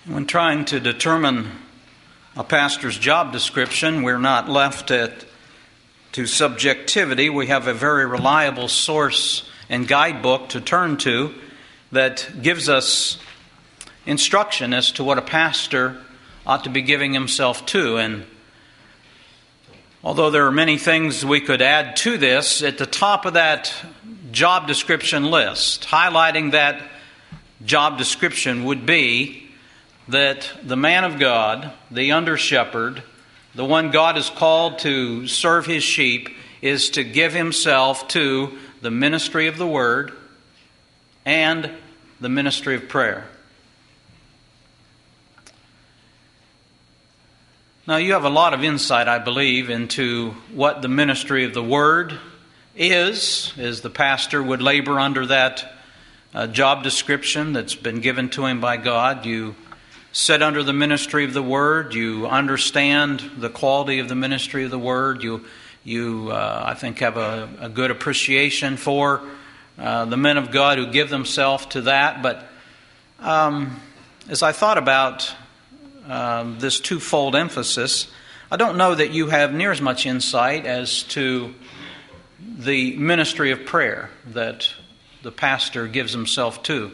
When trying to determine a pastor's job description, we're not left to subjectivity. We have a very reliable source and guidebook to turn to that gives us instruction as to what a pastor ought to be giving himself to. And although there are many things we could add to this, at the top of that job description list, highlighting that job description would be that the man of God, the under-shepherd, the one God has called to serve his sheep, is to give himself to the ministry of the Word and the ministry of prayer. Now, you have a lot of insight, I believe, into what the ministry of the Word is, as the pastor would labor under that job description that's been given to him by God. You sit under the ministry of the Word. You understand the quality of the ministry of the Word. You I think, have a good appreciation for the men of God who give themselves to that. But as I thought about this twofold emphasis, I don't know that you have near as much insight as to the ministry of prayer that the pastor gives himself to.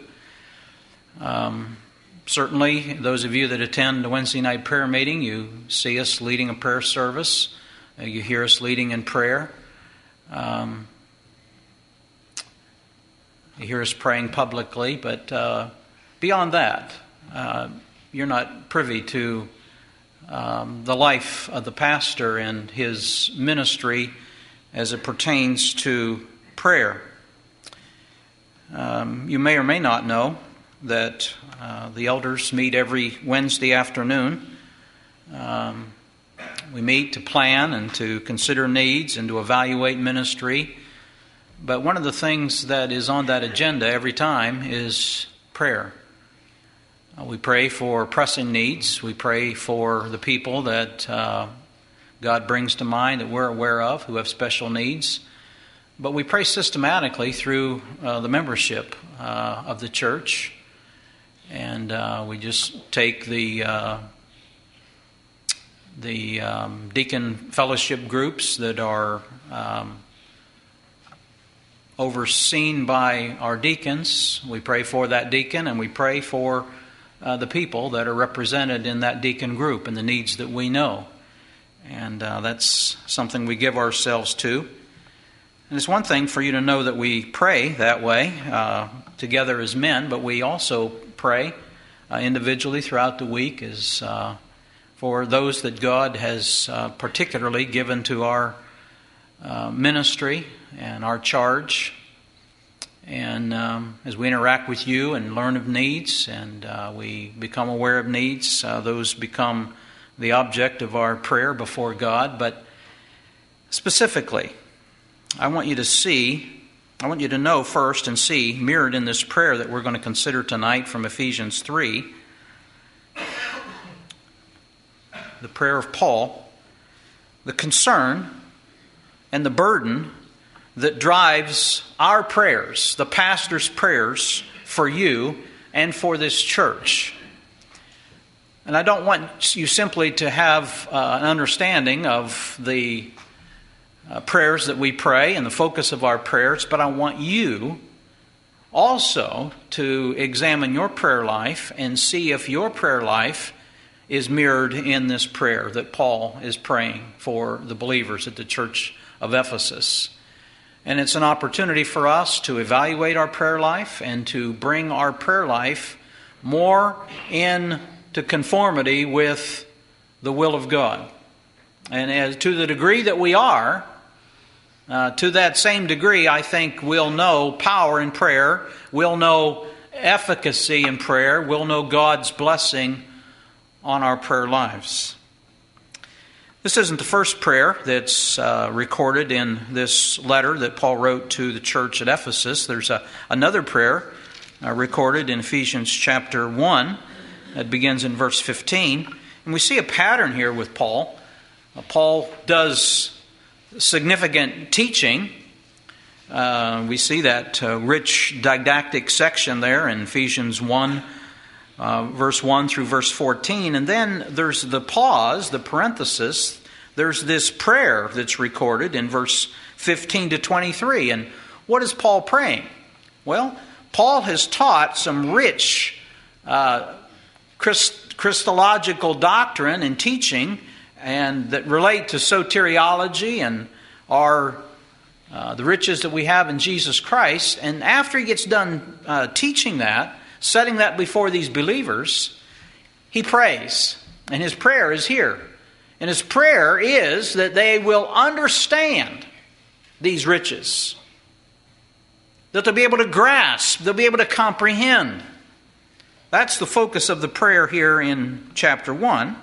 Certainly, those of you that attend the Wednesday night prayer meeting, you see us leading a prayer service. You hear us leading in prayer. You hear us praying publicly. But beyond that, you're not privy to the life of the pastor and his ministry as it pertains to prayer. You may or may not know that the elders meet every Wednesday afternoon. We meet to plan and to consider needs and to evaluate ministry. But one of the things that is on that agenda every time is prayer. We pray for pressing needs. We pray for the people that God brings to mind that we're aware of who have special needs. But we pray systematically through the membership of the church. And we just take the deacon fellowship groups that are overseen by our deacons. We pray for that deacon, and we pray for the people that are represented in that deacon group and the needs that we know. And that's something we give ourselves to. And it's one thing for you to know that we pray that way together as men, but we also pray individually throughout the week as for those that God has particularly given to our ministry and our charge. And as we interact with you and learn of needs and we become aware of needs, those become the object of our prayer before God. But specifically, I want you to know first and see mirrored in this prayer that we're going to consider tonight from Ephesians 3, the prayer of Paul, the concern and the burden that drives our prayers, the pastor's prayers for you and for this church. And I don't want you simply to have an understanding of the prayers that we pray and the focus of our prayers, but I want you also to examine your prayer life and see if your prayer life is mirrored in this prayer that Paul is praying for the believers at the church of Ephesus. And it's an opportunity for us to evaluate our prayer life and to bring our prayer life more into conformity with the will of God. And as to the degree that we are, to that same degree, I think we'll know power in prayer, we'll know efficacy in prayer, we'll know God's blessing on our prayer lives. This isn't the first prayer that's recorded in this letter that Paul wrote to the church at Ephesus. There's another prayer recorded in Ephesians chapter 1 that begins in verse 15. And we see a pattern here with Paul. Paul does significant teaching. We see that rich didactic section there in Ephesians 1, verse 1 through verse 14. And then there's the pause, the parenthesis. There's this prayer that's recorded in verse 15 to 23. And what is Paul praying? Well, Paul has taught some rich Christological doctrine and teaching and that relate to soteriology and are the riches that we have in Jesus Christ. And after he gets done teaching that, setting that before these believers, he prays. And his prayer is here. And his prayer is that they will understand these riches. That they'll be able to grasp, they'll be able to comprehend. That's the focus of the prayer here in chapter 1.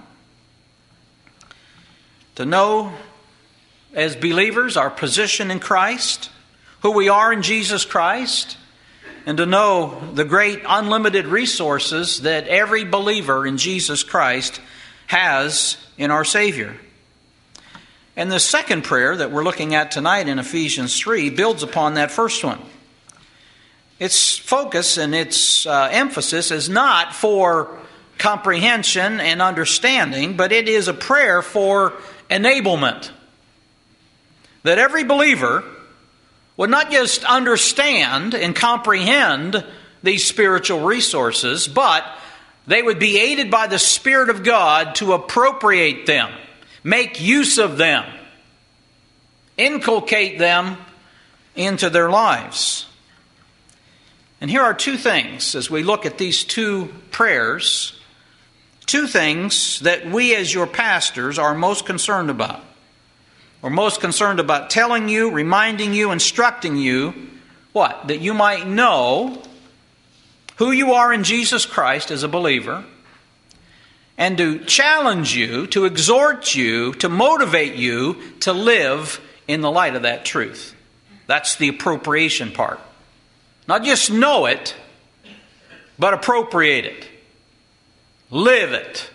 To know, as believers, our position in Christ, who we are in Jesus Christ, and to know the great unlimited resources that every believer in Jesus Christ has in our Savior. And the second prayer that we're looking at tonight in Ephesians 3 builds upon that first one. Its focus and its emphasis is not for comprehension and understanding, but it is a prayer for enablement. That every believer would not just understand and comprehend these spiritual resources, but they would be aided by the Spirit of God to appropriate them, make use of them, inculcate them into their lives. And here are two things as we look at these two prayers, two things that we as your pastors are most concerned about. We're most concerned about telling you, reminding you, instructing you, what? That you might know who you are in Jesus Christ as a believer, and to challenge you, to exhort you, to motivate you to live in the light of that truth. That's the appropriation part. Not just know it, but appropriate it. Live it.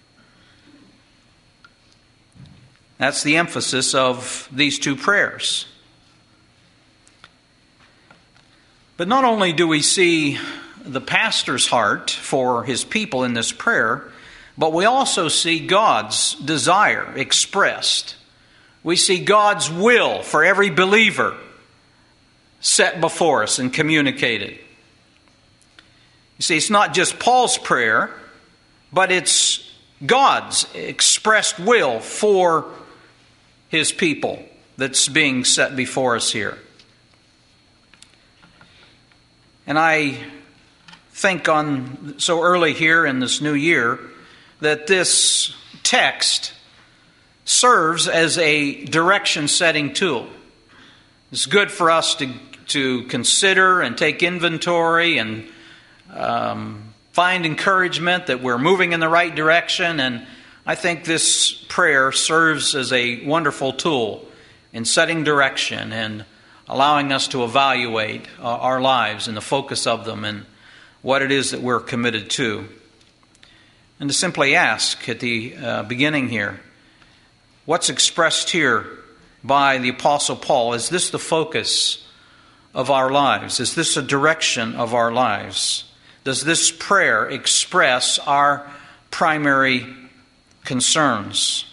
That's the emphasis of these two prayers. But not only do we see the pastor's heart for his people in this prayer, but we also see God's desire expressed. We see God's will for every believer set before us and communicated. You see, it's not just Paul's prayer, but it's God's expressed will for His people that's being set before us here. And I think on so early here in this new year that this text serves as a direction-setting tool. It's good for us to consider and take inventory and find encouragement that we're moving in the right direction. And I think this prayer serves as a wonderful tool in setting direction and allowing us to evaluate our lives and the focus of them and what it is that we're committed to. And to simply ask at the beginning here, what's expressed here by the Apostle Paul? Is this the focus of our lives? Is this a direction of our lives? Does this prayer express our primary concerns?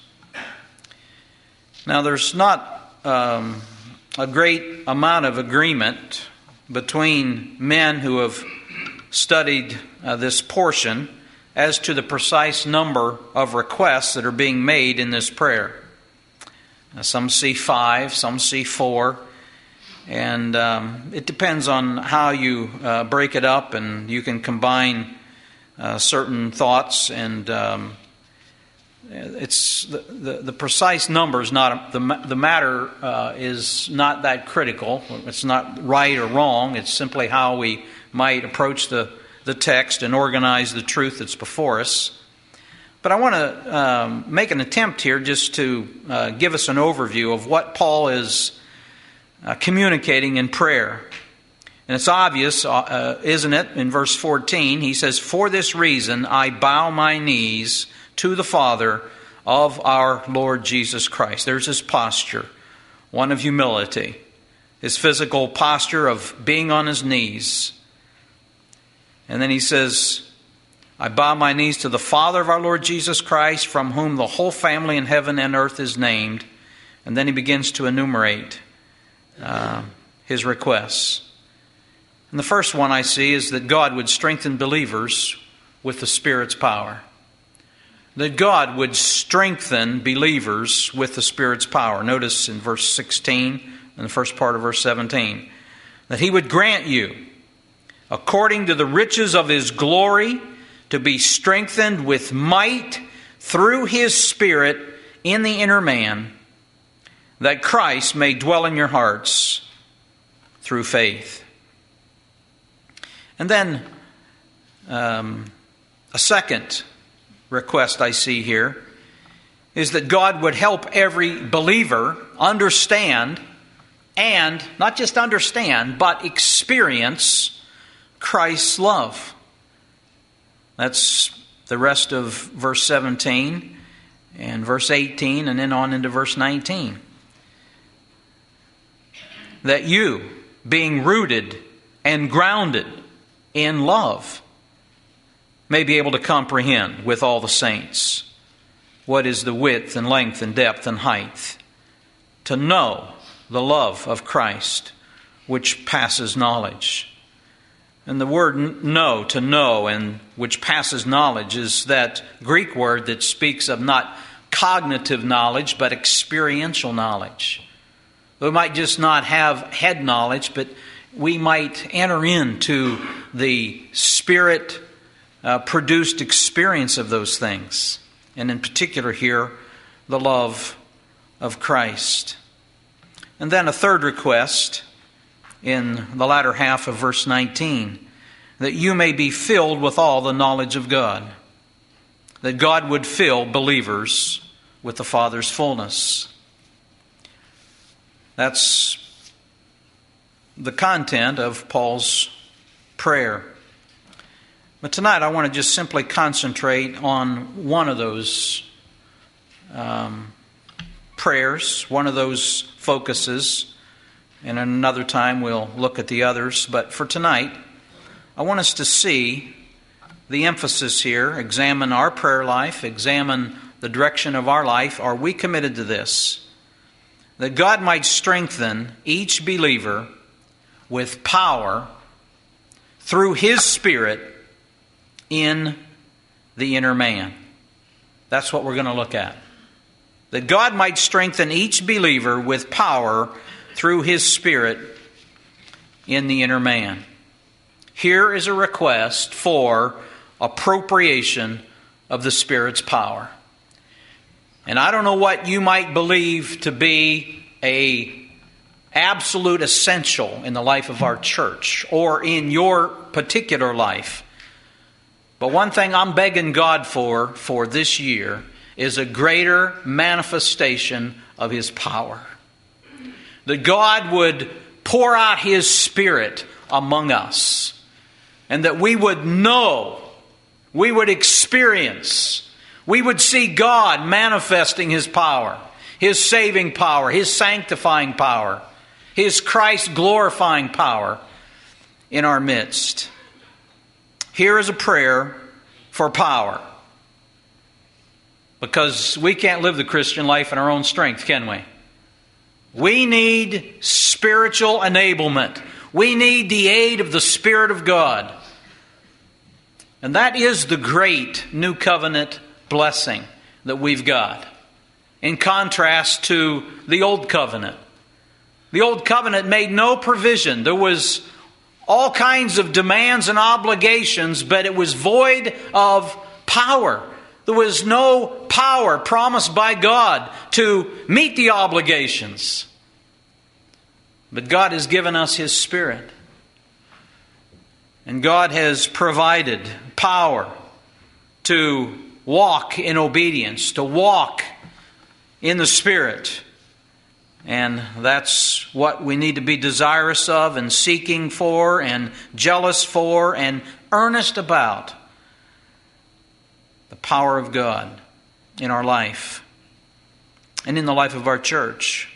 Now, there's not a great amount of agreement between men who have studied this portion as to the precise number of requests that are being made in this prayer. Some see 5, some see 4, and it depends on how you break it up, and you can combine certain thoughts, and it's the precise number is not the matter is not that critical. It's not right or wrong. It's simply how we might approach the text and organize the truth that's before us. But I want to make an attempt here just to give us an overview of what Paul is communicating in prayer. And it's obvious, isn't it? In verse 14, he says, "For this reason I bow my knees to the Father of our Lord Jesus Christ." There's his posture, one of humility. His physical posture of being on his knees. And then he says, I bow my knees to the Father of our Lord Jesus Christ, from whom the whole family in heaven and earth is named. And then he begins to enumerate his requests. And the first one I see is that God would strengthen believers with the Spirit's power. That God would strengthen believers with the Spirit's power. Notice in verse 16 and the first part of verse 17. That he would grant you, according to the riches of his glory, to be strengthened with might through his Spirit in the inner man, that Christ may dwell in your hearts through faith. And then a second request I see here is that God would help every believer understand, and not just understand, but experience Christ's love. That's the rest of verse 17 and verse 18 and then on into verse 19. That you, being rooted and grounded in love, may be able to comprehend with all the saints what is the width and length and depth and height, to know the love of Christ which passes knowledge. And the word know, to know, and which passes knowledge, is that Greek word that speaks of not cognitive knowledge, but experiential knowledge. We might just not have head knowledge, but we might enter into the Spirit-produced experience of those things. And in particular here, the love of Christ. And then a third request in the latter half of verse 19, that you may be filled with all the knowledge of God. That God would fill believers with the Father's fullness. That's the content of Paul's prayer. But tonight I want to just simply concentrate on one of those prayers, one of those focuses. And in another time we'll look at the others. But for tonight, I want us to see the emphasis here, examine our prayer life, examine the direction of our life. Are we committed to this? That God might strengthen each believer with power through his Spirit in the inner man. That's what we're going to look at. That God might strengthen each believer with power through his Spirit in the inner man. Here is a request for appropriation of the Spirit's power. And I don't know what you might believe to be a absolute essential in the life of our church or in your particular life. But one thing I'm begging God for this year is a greater manifestation of his power. That God would pour out his Spirit among us. And that we would know, we would experience, we would see God manifesting his power, his saving power, his sanctifying power, his Christ glorifying power in our midst. Here is a prayer for power. Because we can't live the Christian life in our own strength, can we? We need spiritual enablement. We need the aid of the Spirit of God. And that is the great New Covenant blessing that we've got. In contrast to the Old Covenant. The Old Covenant made no provision. There was all kinds of demands and obligations, but it was void of power. There was no power promised by God to meet the obligations. But God has given us his Spirit. And God has provided power to walk in obedience, to walk in the Spirit. And that's what we need to be desirous of and seeking for and jealous for and earnest about. The power of God in our life and in the life of our church.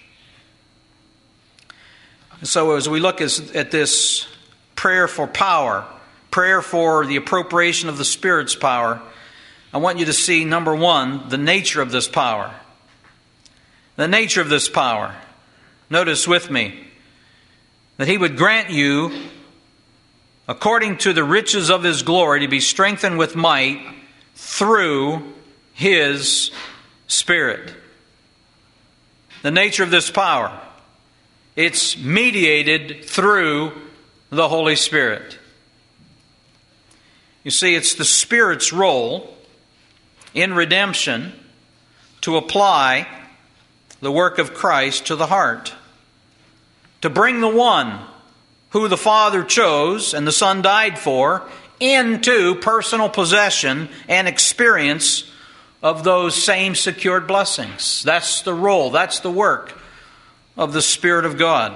And so as we look at this prayer for power, prayer for the appropriation of the Spirit's power, I want you to see, number one, the nature of this power. The nature of this power. Notice with me that He would grant you, according to the riches of His glory, to be strengthened with might through His Spirit. The nature of this power. It's mediated through the Holy Spirit. You see, it's the Spirit's role in redemption to apply the work of Christ to the heart. To bring the one who the Father chose and the Son died for into personal possession and experience of those same secured blessings. That's the role, that's the work of the Spirit of God.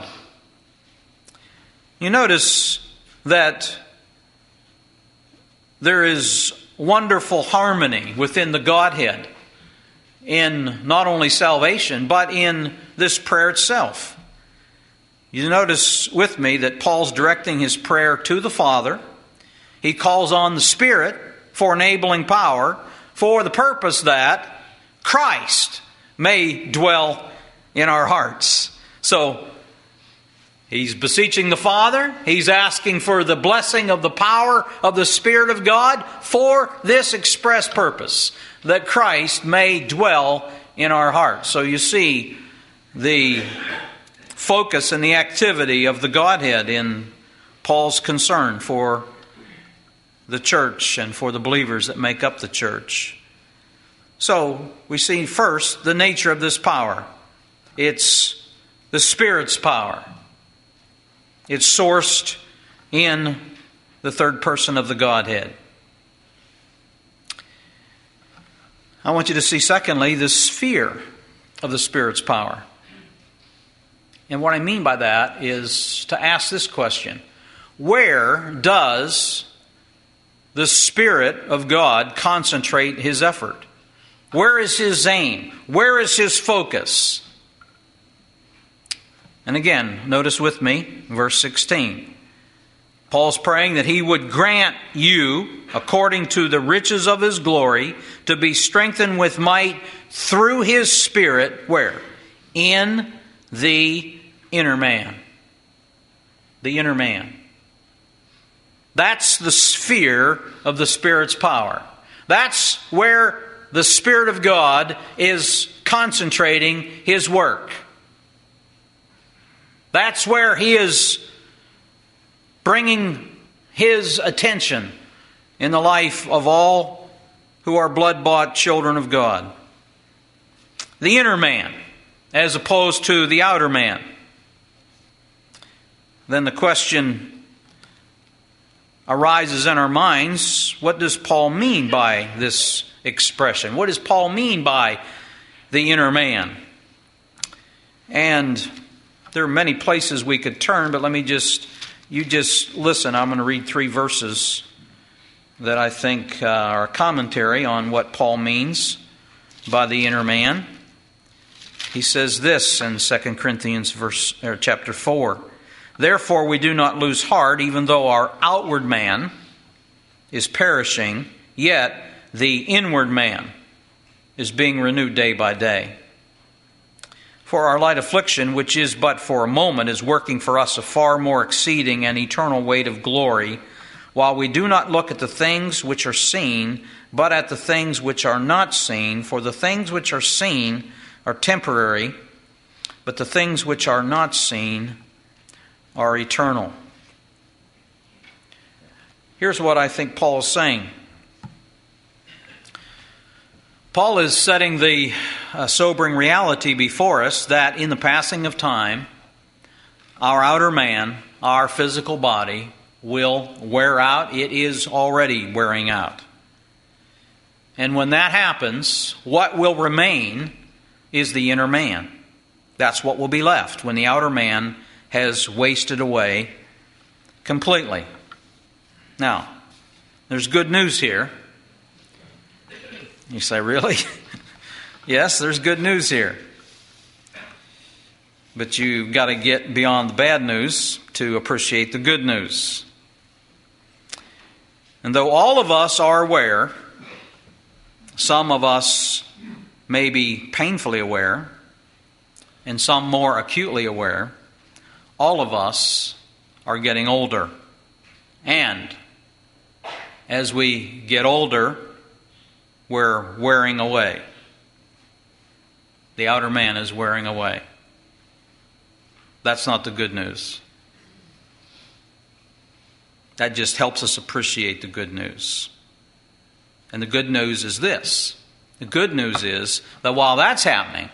You notice that there is wonderful harmony within the Godhead in not only salvation, but in this prayer itself. You notice with me that Paul's directing his prayer to the Father. He calls on the Spirit for enabling power for the purpose that Christ may dwell in our hearts. So, he's beseeching the Father. He's asking for the blessing of the power of the Spirit of God for this express purpose, that Christ may dwell in our hearts. So you see the focus and the activity of the Godhead in Paul's concern for the church and for the believers that make up the church. So we see first the nature of this power. It's the Spirit's power. It's sourced in the third person of the Godhead. I want you to see, secondly, the sphere of the Spirit's power. And what I mean by that is to ask this question: where does the Spirit of God concentrate His effort? Where is His aim? Where is His focus? And again, notice with me, verse 16. Paul's praying that He would grant you, according to the riches of His glory, to be strengthened with might through His Spirit, where? In the inner man. The inner man. That's the sphere of the Spirit's power. That's where the Spirit of God is concentrating His work. That's where He is bringing His attention in the life of all who are blood-bought children of God. The inner man, as opposed to the outer man. Then the question arises in our minds, what does Paul mean by this expression? What does Paul mean by the inner man? And there are many places we could turn, but you just listen. I'm going to read 3 verses that I think are a commentary on what Paul means by the inner man. He says this in 2 Corinthians chapter 4. Therefore we do not lose heart, even though our outward man is perishing, yet the inward man is being renewed day by day. For our light affliction, which is but for a moment, is working for us a far more exceeding and eternal weight of glory, while we do not look at the things which are seen, but at the things which are not seen. For the things which are seen are temporary, but the things which are not seen are eternal. Here's what I think Paul is saying. Paul is setting the sobering reality before us that in the passing of time, our outer man, our physical body, will wear out. It is already wearing out. And when that happens, what will remain is the inner man. That's what will be left when the outer man has wasted away completely. Now, there's good news here. You say, really? Yes, there's good news here. But you've got to get beyond the bad news to appreciate the good news. And though all of us are aware, some of us may be painfully aware, and some more acutely aware, all of us are getting older. And as we get older, we're wearing away. The outer man is wearing away. That's not the good news. That just helps us appreciate the good news. And the good news is this. The good news is that while that's happening,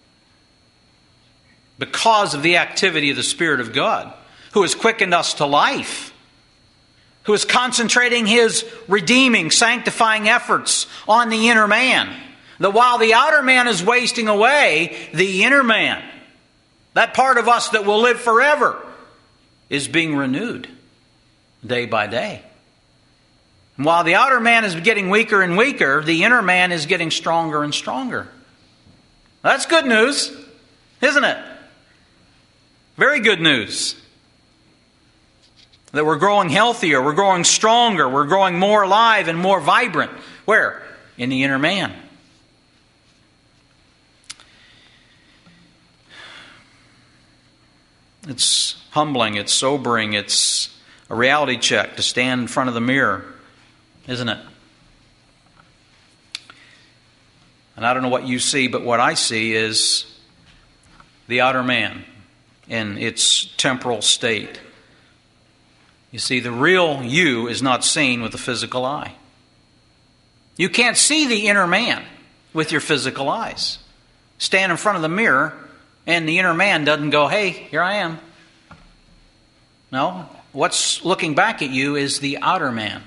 because of the activity of the Spirit of God, who has quickened us to life, who is concentrating His redeeming, sanctifying efforts on the inner man, that while the outer man is wasting away, the inner man, that part of us that will live forever, is being renewed day by day. And while the outer man is getting weaker and weaker, the inner man is getting stronger and stronger. That's good news, isn't it? Very good news. That we're growing healthier, we're growing stronger, we're growing more alive and more vibrant. Where? In the inner man. It's humbling, it's sobering, it's a reality check to stand in front of the mirror, isn't it? And I don't know what you see, but what I see is the outer man in its temporal state. You see, the real you is not seen with the physical eye. You can't see the inner man with your physical eyes. Stand in front of the mirror and the inner man doesn't go, hey, here I am. No, what's looking back at you is the outer man.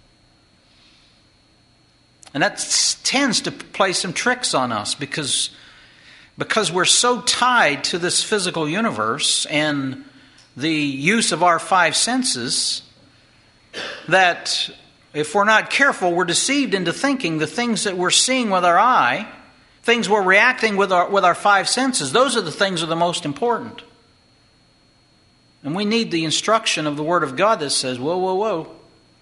And that tends to play some tricks on us because we're so tied to this physical universe and the use of our five senses that if we're not careful, we're deceived into thinking the things that we're seeing with our eye, things we're reacting with our five senses, those are the things that are the most important. And we need the instruction of the Word of God that says, whoa, whoa, whoa.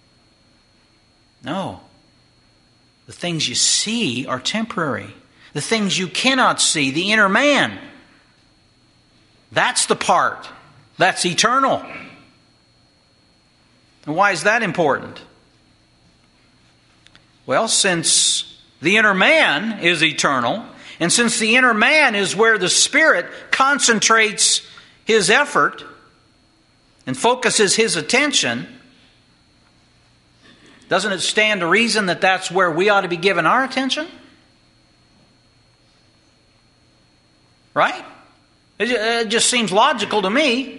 No. The things you see are temporary. The things you cannot see, the inner man, that's the part that's eternal. And why is that important? Well, since the inner man is eternal, and since the inner man is where the Spirit concentrates his effort and focuses his attention, doesn't it stand to reason that that's where we ought to be giving our attention? Right? It just seems logical to me.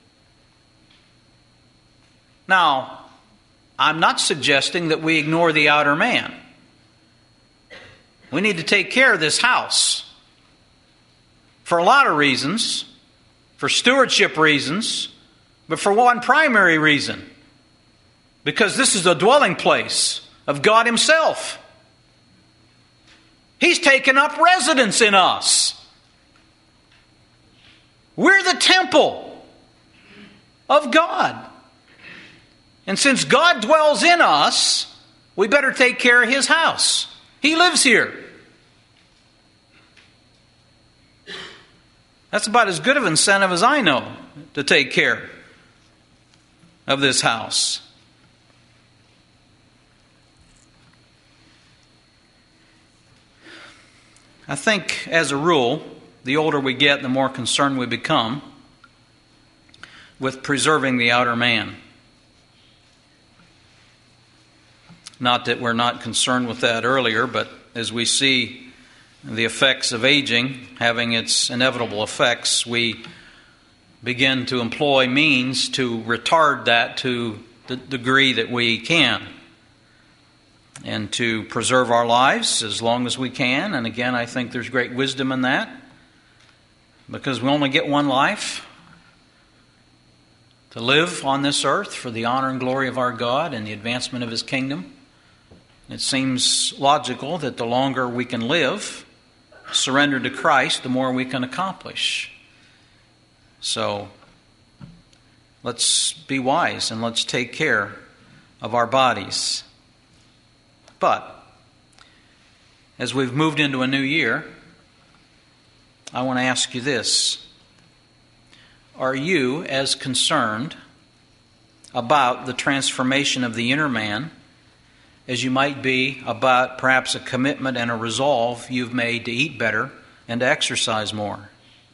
Now, I'm not suggesting that we ignore the outer man. We need to take care of this house. For a lot of reasons. For stewardship reasons. But for one primary reason. Because this is the dwelling place of God Himself. He's taken up residence in us. We're the temple of God. And since God dwells in us, we better take care of His house. He lives here. That's about as good of an incentive as I know to take care of this house. I think, as a rule, the older we get, the more concerned we become with preserving the outer man. Not that we're not concerned with that earlier, but as we see the effects of aging having its inevitable effects, we begin to employ means to retard that to the degree that we can, and to preserve our lives as long as we can. And again, I think there's great wisdom in that, because we only get one life to live on this earth for the honor and glory of our God and the advancement of His kingdom. It seems logical that the longer we can live, surrendered to Christ, the more we can accomplish. So, let's be wise and let's take care of our bodies. But as we've moved into a new year, I want to ask you this. Are you as concerned about the transformation of the inner man as you might be about perhaps a commitment and a resolve you've made to eat better and to exercise more?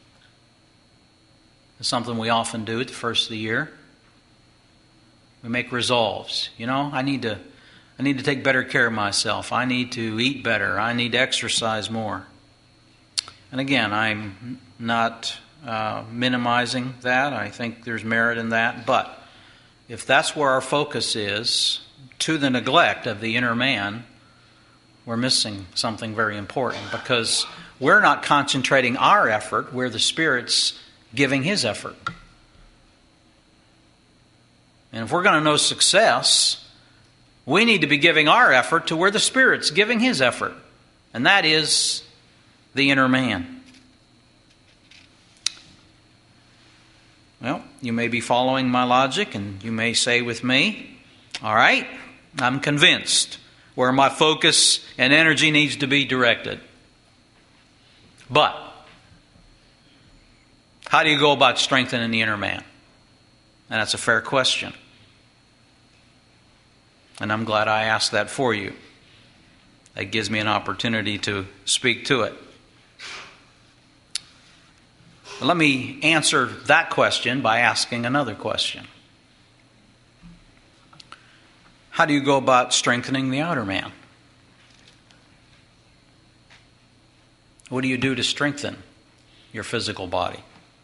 It's something we often do at the first of the year. We make resolves. I need to take better care of myself. I need to eat better. I need to exercise more. And again, I'm not minimizing that. I think there's merit in that. But if that's where our focus is, to the neglect of the inner man, we're missing something very important, because we're not concentrating our effort where the Spirit's giving His effort. And if we're going to know success, we need to be giving our effort to where the Spirit's giving His effort. And that is the inner man. Well, you may be following my logic, and you may say with me, all right, I'm convinced where my focus and energy needs to be directed. But how do you go about strengthening the inner man? And that's a fair question. And I'm glad I asked that for you. That gives me an opportunity to speak to it. But let me answer that question by asking another question. How do you go about strengthening the outer man? What do you do to strengthen your physical body?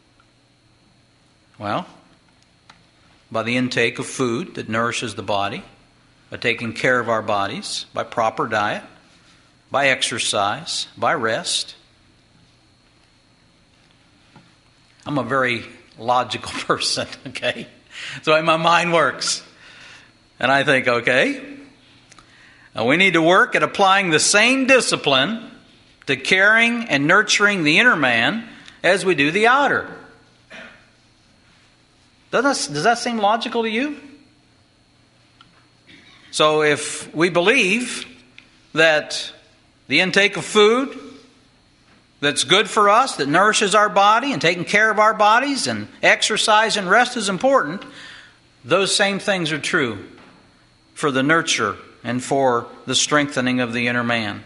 Well, by the intake of food that nourishes the body, by taking care of our bodies, by proper diet, by exercise, by rest. I'm a very logical person, okay? That's the way my mind works. And I think, okay, we need to work at applying the same discipline to caring and nurturing the inner man as we do the outer. Does that seem logical to you? So if we believe that the intake of food that's good for us, that nourishes our body, and taking care of our bodies, and exercise and rest is important, those same things are true for the nurture and for the strengthening of the inner man.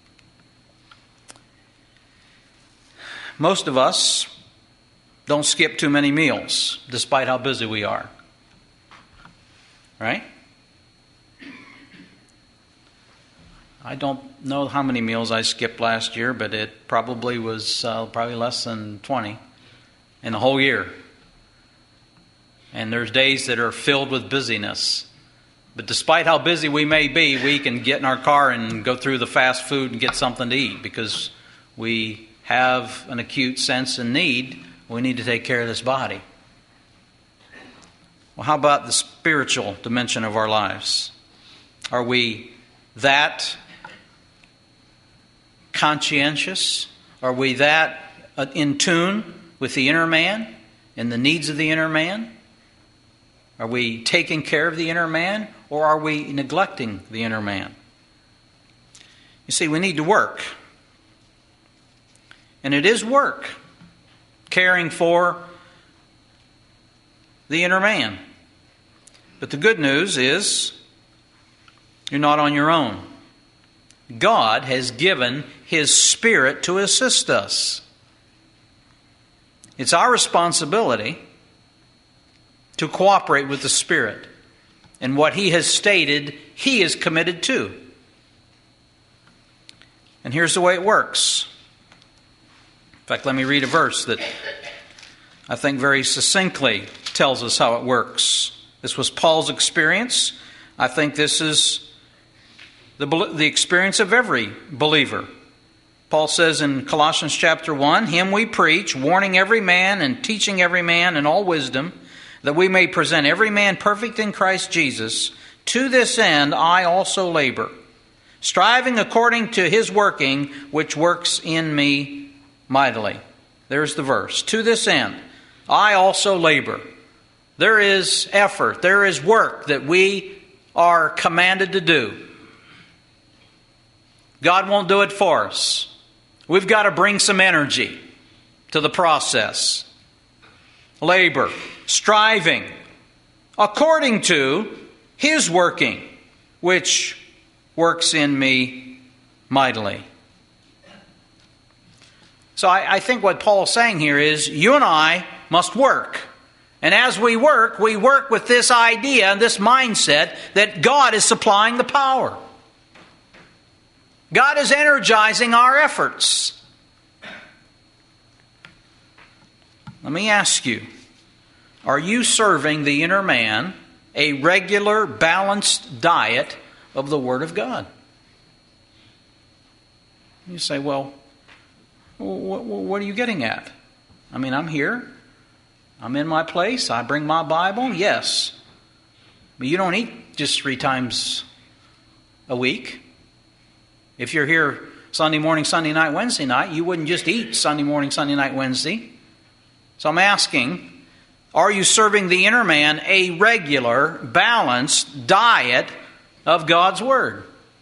Most of us don't skip too many meals, despite how busy we are. Right? I don't know how many meals I skipped last year, but it probably was less than 20 in the whole year. And there's days that are filled with busyness. But despite how busy we may be, we can get in our car and go through the fast food and get something to eat because we have an acute sense and need. We need to take care of this body. Well, how about the spiritual dimension of our lives? Are we that conscientious? Are we that in tune with the inner man and the needs of the inner man? Are we taking care of the inner man, or are we neglecting the inner man? You see, we need to work. And it is work, caring for the inner man. But the good news is, you're not on your own. God has given His Spirit to assist us. It's our responsibility to cooperate with the Spirit and what He has stated He is committed to. And here's the way it works. In fact, let me read a verse that I think very succinctly tells us how it works. This was Paul's experience. I think this is the experience of every believer. Paul says in Colossians chapter 1, "Him we preach, warning every man and teaching every man in all wisdom, that we may present every man perfect in Christ Jesus. To this end I also labor, striving according to His working, which works in me mightily." There's the verse. To this end I also labor. There is effort, there is work that we are commanded to do. God won't do it for us. We've got to bring some energy to the process. Labor, striving, according to His working, which works in me mightily. So I think what Paul's saying here is you and I must work. And as we work with this idea, this mindset that God is supplying the power. God is energizing our efforts. Let me ask you, are you serving the inner man a regular, balanced diet of the Word of God? You say, well, what are you getting at? I mean, I'm here. I'm in my place. I bring my Bible. Yes. But you don't eat just 3 times a week. If you're here Sunday morning, Sunday night, Wednesday night, you wouldn't just eat Sunday morning, Sunday night, Wednesday. So I'm asking, are you serving the inner man a regular, balanced diet of God's Word?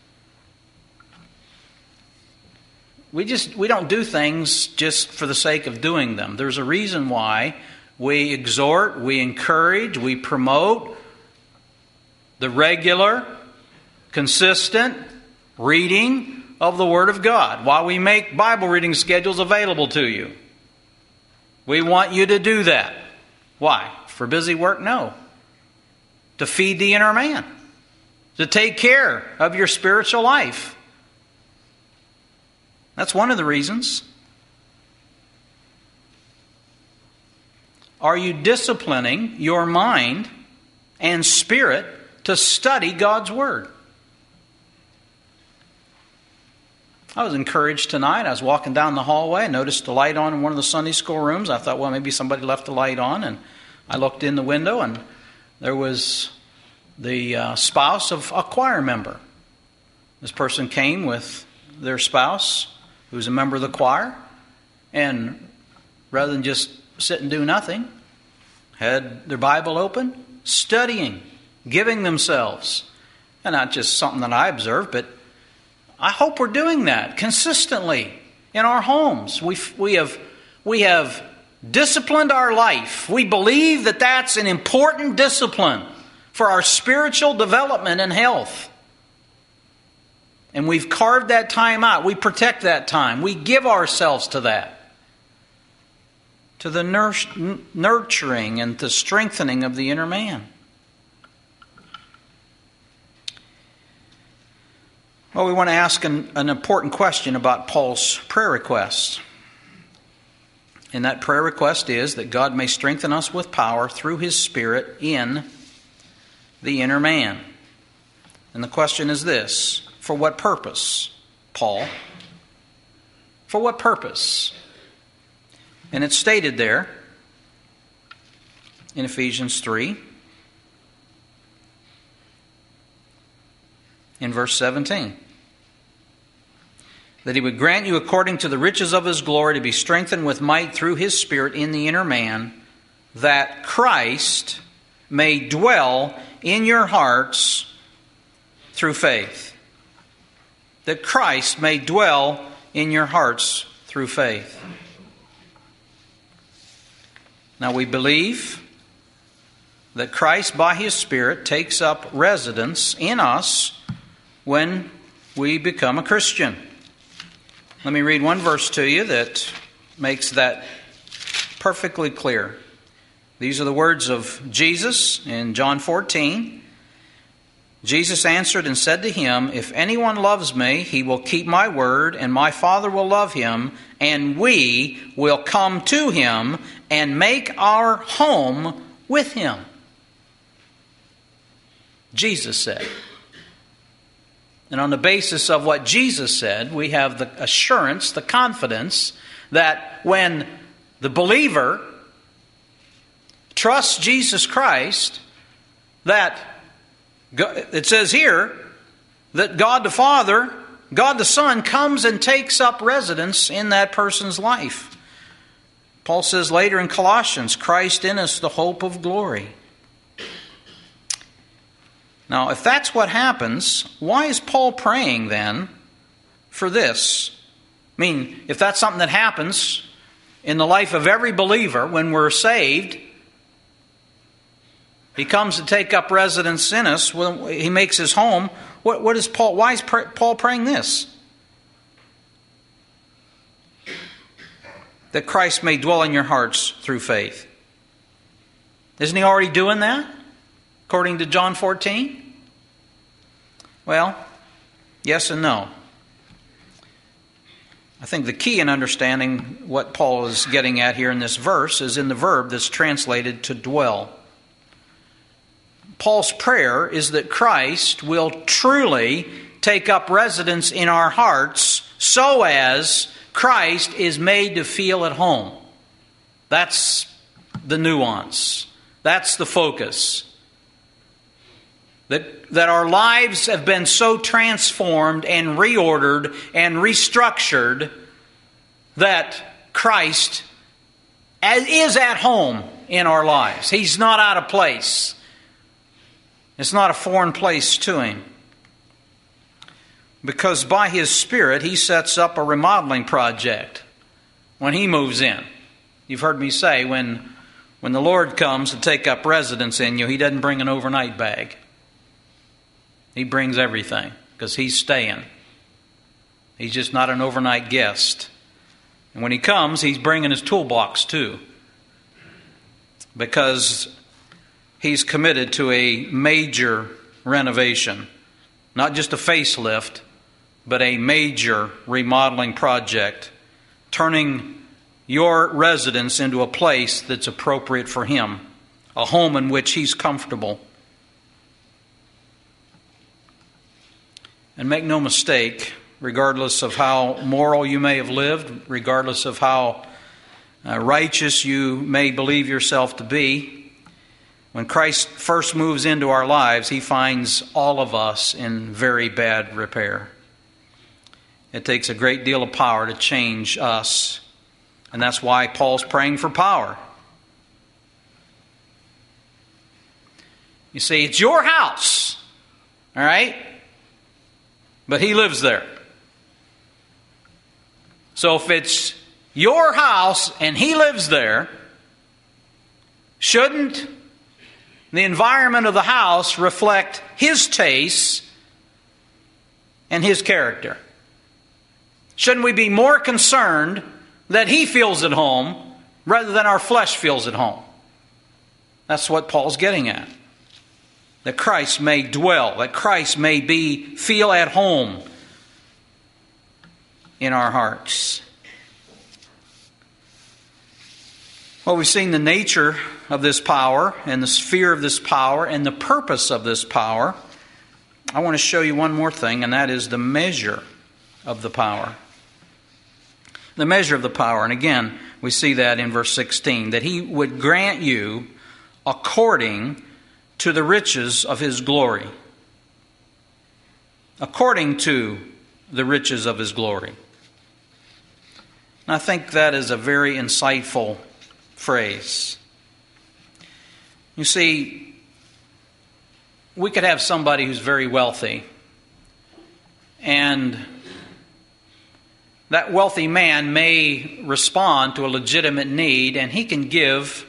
We don't do things just for the sake of doing them. There's a reason why we exhort, we encourage, we promote the regular, consistent reading of the Word of God. Why we make Bible reading schedules available to you. We want you to do that. Why? For busy work? No. To feed the inner man. To take care of your spiritual life. That's one of the reasons. Are you disciplining your mind and spirit to study God's Word? I was encouraged tonight. I was walking down the hallway. I noticed the light on in one of the Sunday school rooms. I thought, well, maybe somebody left the light on. And I looked in the window, and there was the spouse of a choir member. This person came with their spouse, who was a member of the choir, and rather than just sit and do nothing, had their Bible open, studying, giving themselves. And not just something that I observed, but I hope we're doing that consistently in our homes. We have disciplined our life. We believe that that's an important discipline for our spiritual development and health. And we've carved that time out. We protect that time. We give ourselves to that. To the nurturing and the strengthening of the inner man. Well, we want to ask an important question about Paul's prayer request. And that prayer request is that God may strengthen us with power through His Spirit in the inner man. And the question is this: for what purpose, Paul? For what purpose? And it's stated there in Ephesians 3, in verse 17. That He would grant you according to the riches of His glory to be strengthened with might through His Spirit in the inner man, that Christ may dwell in your hearts through faith. That Christ may dwell in your hearts through faith. Now we believe that Christ by His Spirit takes up residence in us when we become a Christian. Let me read one verse to you that makes that perfectly clear. These are the words of Jesus in John 14. Jesus answered and said to him, "If anyone loves me, he will keep my word, and my Father will love him, and we will come to him and make our home with him." Jesus said. And on the basis of what Jesus said, we have the assurance, the confidence, that when the believer trusts Jesus Christ, that it says here that God the Father, God the Son comes and takes up residence in that person's life. Paul says later in Colossians, Christ in us, the hope of glory. Now, if that's what happens, why is Paul praying then for this? I mean, if that's something that happens in the life of every believer when we're saved, he comes to take up residence in us, when he makes his home, what is Paul? Why is Paul praying this? That Christ may dwell in your hearts through faith. Isn't he already doing that, according to John 14? Well, yes and no. I think the key in understanding what Paul is getting at here in this verse is in the verb that's translated to dwell. Paul's prayer is that Christ will truly take up residence in our hearts so as Christ is made to feel at home. That's the nuance. That's the focus. That our lives have been so transformed and reordered and restructured that Christ is at home in our lives. He's not out of place. It's not a foreign place to Him. Because by His Spirit, He sets up a remodeling project when He moves in. You've heard me say, when the Lord comes to take up residence in you, He doesn't bring an overnight bag. He brings everything because He's staying. He's just not an overnight guest. And when He comes, He's bringing His toolbox too. Because He's committed to a major renovation. Not just a facelift, but a major remodeling project. Turning your residence into a place that's appropriate for Him. A home in which He's comfortable. And make no mistake, regardless of how moral you may have lived, regardless of how righteous you may believe yourself to be, when Christ first moves into our lives, He finds all of us in very bad repair. It takes a great deal of power to change us. And that's why Paul's praying for power. You see, it's your house, all right? But He lives there. So if it's your house and He lives there, shouldn't the environment of the house reflect His tastes and His character? Shouldn't we be more concerned that He feels at home rather than our flesh feels at home? That's what Paul's getting at. That Christ may dwell, that Christ may feel at home in our hearts. Well, we've seen the nature of this power and the sphere of this power and the purpose of this power. I want to show you one more thing, and that is the measure of the power. The measure of the power. And again, we see that in verse 16, that He would grant you according to the riches of His glory. According to the riches of His glory. And I think that is a very insightful phrase. You see, we could have somebody who's very wealthy, and that wealthy man may respond to a legitimate need, and he can give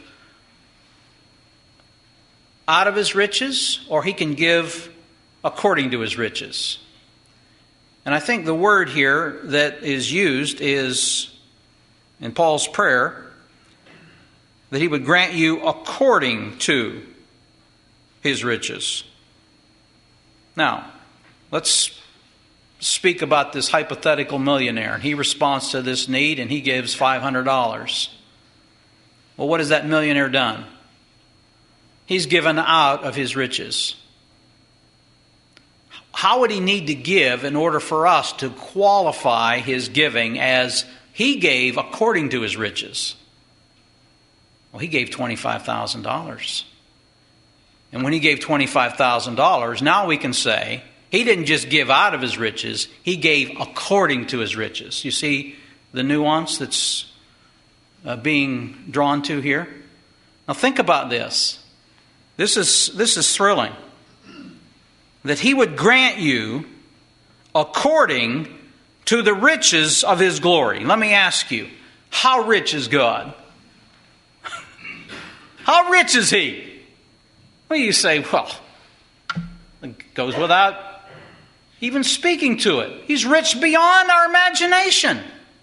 out of his riches, or he can give according to his riches. And I think the word here that is used is, in Paul's prayer, that He would grant you according to His riches. Now, let's speak about this hypothetical millionaire. He responds to this need and he gives $500. Well, what has that millionaire done? He's given out of his riches. How would he need to give in order for us to qualify his giving as he gave according to his riches? Well, he gave $25,000. And when he gave $25,000, now we can say he didn't just give out of his riches, he gave according to his riches. You see the nuance that's being drawn to here? Now think about this. This is thrilling. that He would grant you according to the riches of His glory. Let me ask you, how rich is God? How rich is He? Well, you say, well, it goes without even speaking to it. He's rich beyond our imagination.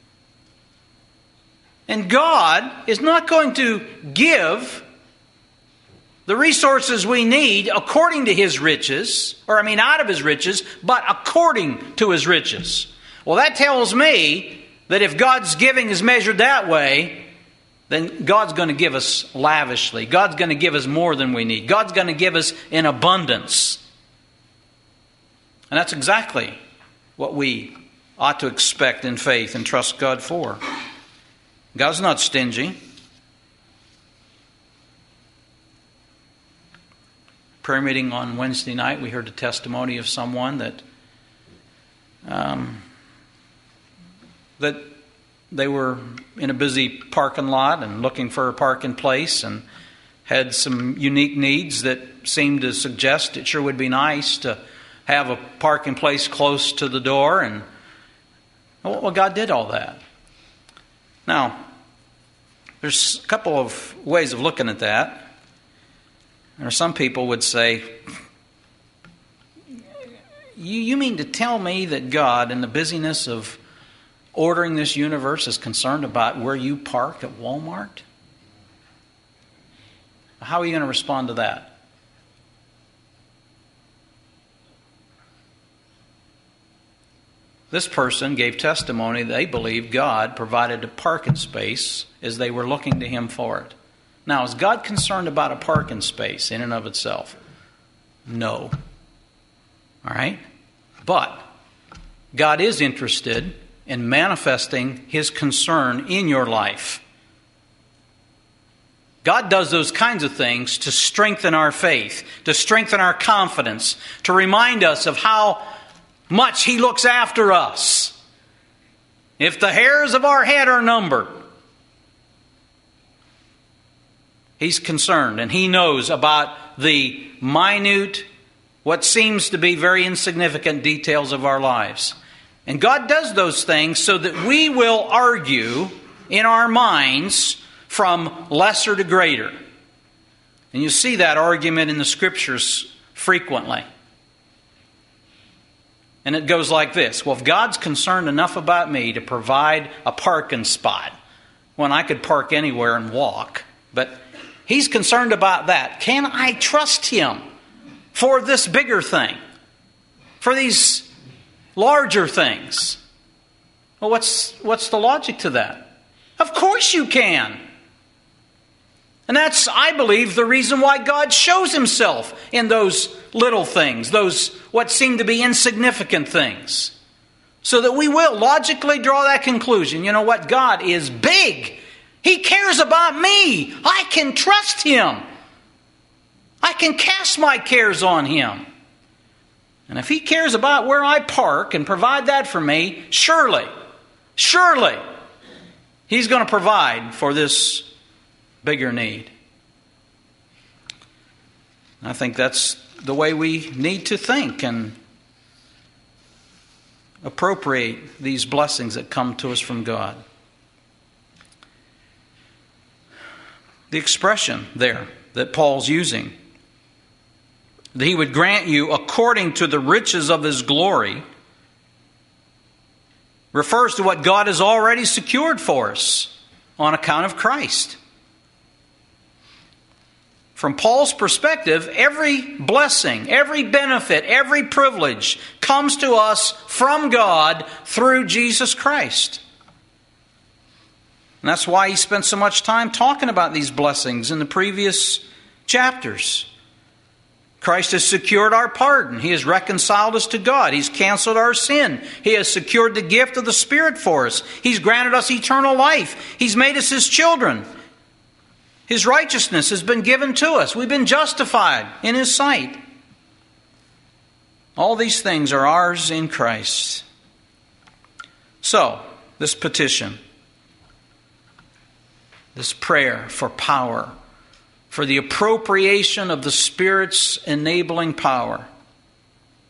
And God is not going to give the resources we need according to His riches, out of His riches, but according to His riches. Well, that tells me that if God's giving is measured that way, then God's going to give us lavishly. God's going to give us more than we need. God's going to give us in abundance. And that's exactly what we ought to expect in faith and trust God for. God's not stingy. Prayer meeting on Wednesday night, we heard a testimony of someone that they were in a busy parking lot and looking for a parking place and had some unique needs that seemed to suggest it sure would be nice to have a parking place close to the door. And well, God did all that. Now, there's a couple of ways of looking at that. Or some people would say, you mean to tell me that God, in the busyness of ordering this universe, is concerned about where you park at Walmart? How are you going to respond to that? This person gave testimony they believed God provided a parking space as they were looking to Him for it. Now, is God concerned about a parking space in and of itself? No. All right? But God is interested in manifesting His concern in your life. God does those kinds of things to strengthen our faith, to strengthen our confidence, to remind us of how much He looks after us. If the hairs of our head are numbered, He's concerned, and He knows about the minute, what seems to be very insignificant details of our lives. And God does those things so that we will argue in our minds from lesser to greater. And you see that argument in the Scriptures frequently. And it goes like this. Well, if God's concerned enough about me to provide a parking spot, when I could park anywhere and walk, but He's concerned about that, can I trust Him for this bigger thing? For these larger things? Well, what's the logic to that? Of course you can. And that's, I believe, the reason why God shows Himself in those little things, those what seem to be insignificant things. So that we will logically draw that conclusion. You know what? God is big. He cares about me. I can trust Him. I can cast my cares on Him. And if He cares about where I park and provide that for me, surely, He's going to provide for this bigger need. I think that's the way we need to think and appropriate these blessings that come to us from God. The expression there that Paul's using, that He would grant you according to the riches of His glory, refers to what God has already secured for us on account of Christ. From Paul's perspective, every blessing, every benefit, every privilege comes to us from God through Jesus Christ. And that's why he spent so much time talking about these blessings in the previous chapters. Christ has secured our pardon. He has reconciled us to God. He's canceled our sin. He has secured the gift of the Spirit for us. He's granted us eternal life. He's made us His children. His righteousness has been given to us. We've been justified in His sight. All these things are ours in Christ. So, this petition, this prayer for power, for the appropriation of the Spirit's enabling power,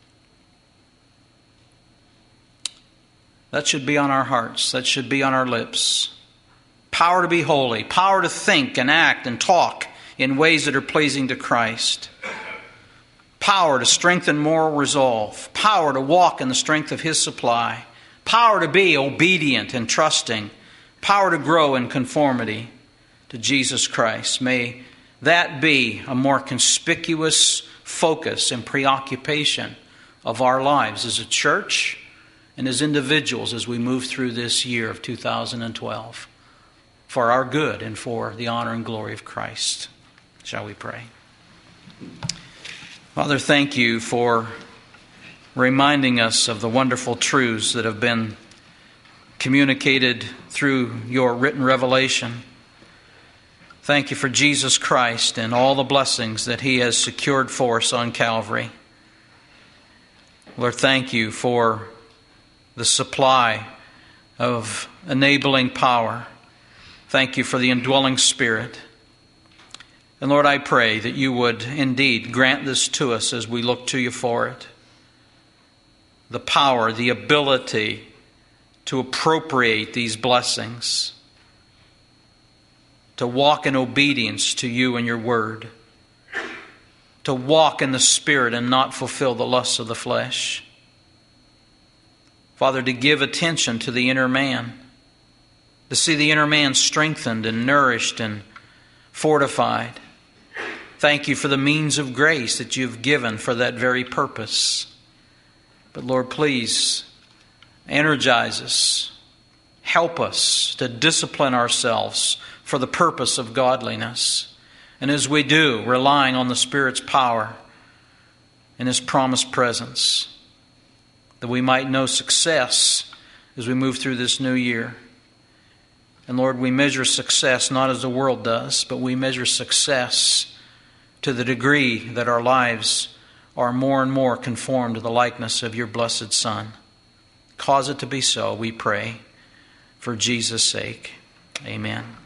That should be on our hearts. That should be on our lips. Power to be holy. Power to think and act and talk in ways that are pleasing to Christ. Power to strengthen moral resolve. Power to walk in the strength of His supply. Power to be obedient and trusting. Power to grow in conformity to Jesus Christ. May that be a more conspicuous focus and preoccupation of our lives as a church and as individuals as we move through this year of 2012 for our good and for the honor and glory of Christ. Shall we pray? Father, thank you for reminding us of the wonderful truths that have been communicated through your written revelation. Thank you for Jesus Christ and all the blessings that He has secured for us on Calvary. Lord, thank you for the supply of enabling power. Thank you for the indwelling Spirit. And Lord, I pray that you would indeed grant this to us as we look to you for it. The power, the ability to appropriate these blessings, to walk in obedience to you and your word, to walk in the Spirit and not fulfill the lusts of the flesh. Father, to give attention to the inner man, to see the inner man strengthened and nourished and fortified. Thank you for the means of grace that you've given for that very purpose. But Lord, please energize us. Help us to discipline ourselves for the purpose of godliness. And as we do, relying on the Spirit's power and His promised presence, that we might know success as we move through this new year. And Lord, we measure success not as the world does, but we measure success to the degree that our lives are more and more conformed to the likeness of your blessed Son. Cause it to be so, we pray, for Jesus' sake. Amen.